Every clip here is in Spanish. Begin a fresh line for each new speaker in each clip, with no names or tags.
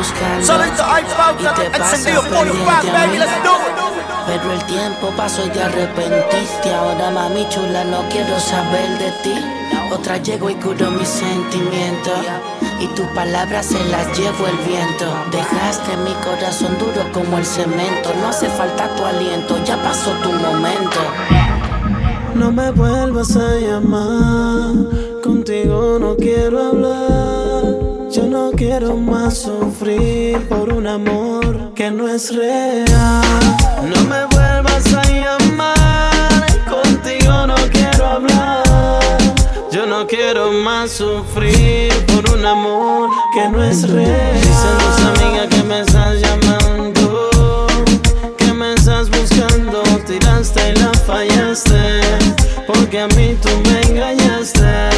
buscando
Solito hay pauta,
y te
encendido
pasas
por un
pendiente a
baby,
mí.
let's do it.
Pero el tiempo pasó y te arrepentiste. Ahora mami chula no quiero saber de ti. Otra llego y curo mis sentimientos y tus palabras se las llevo el viento. Dejaste mi corazón duro como el cemento. No hace falta tu aliento, ya pasó tu momento.
No me vuelvas a llamar, contigo no quiero hablar. Yo no quiero más sufrir por un amor que no es real. No me vuelvas a llamar, contigo no quiero hablar. Yo no quiero más sufrir por un amor que no es real. Dicen tus amigas que me estás llamando, que me estás buscando. Tiraste y la fallaste, porque a mí tú me engañaste.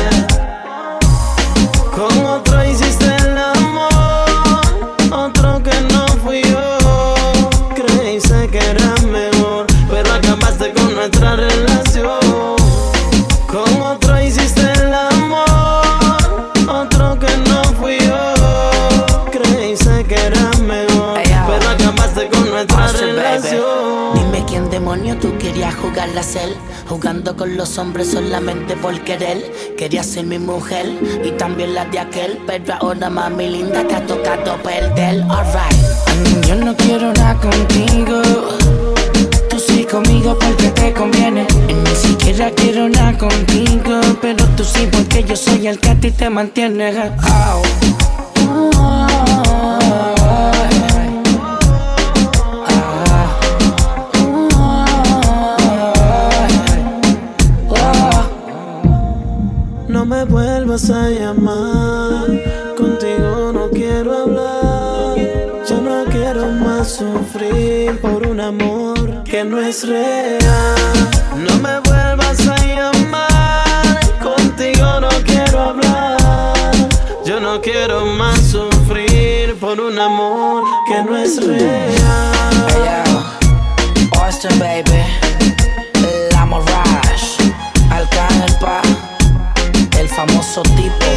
Con otro hiciste el amor, otro que no fui yo. Creíste que era mejor, pero acabaste con nuestra relación. Con otro hiciste el amor, otro que no fui yo. Creíste que era mejor, pero acabaste con nuestra relación.
Dime quién demonio tú querías jugarla a ser, jugando con los hombres solamente por querer. Querías ser mi mujer y también la de aquel, pero ahora mami linda te ha tocado perder. Alright, yo no quiero nada contigo. Tú sí conmigo porque te conviene. Ni siquiera quiero nada contigo, pero tú sí porque yo soy el que a ti te mantiene. Oh.
No me vuelvas a llamar, contigo no quiero hablar. Yo no quiero más sufrir por un amor que no es real. No me vuelvas a llamar, contigo no quiero hablar. Yo no quiero más sufrir por un amor que no es real.
Hey yo, Austin baby, La Mirage, Arcángel pa, el famoso tipo.